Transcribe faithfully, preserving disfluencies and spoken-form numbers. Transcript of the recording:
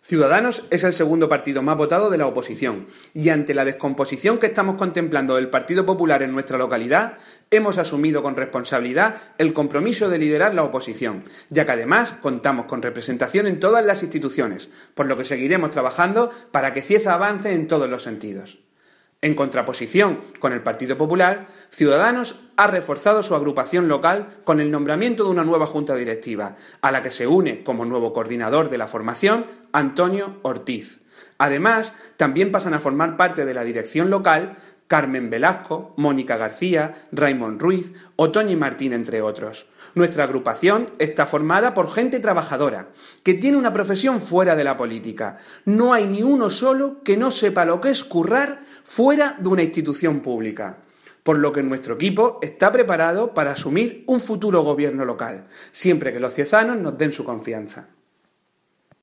Ciudadanos es el segundo partido más votado de la oposición y ante la descomposición que estamos contemplando del Partido Popular en nuestra localidad, hemos asumido con responsabilidad el compromiso de liderar la oposición, ya que además contamos con representación en todas las instituciones, por lo que seguiremos trabajando para que Cieza avance en todos los sentidos. En contraposición con el Partido Popular, Ciudadanos ha reforzado su agrupación local con el nombramiento de una nueva junta directiva, a la que se une como nuevo coordinador de la formación Antonio Ortiz. Además, también pasan a formar parte de la dirección local Carmen Velasco, Mónica García, Raymond Ruiz o Toñi Martín, entre otros. Nuestra agrupación está formada por gente trabajadora, que tiene una profesión fuera de la política. No hay ni uno solo que no sepa lo que es currar fuera de una institución pública. Por lo que nuestro equipo está preparado para asumir un futuro gobierno local, siempre que los ciezanos nos den su confianza.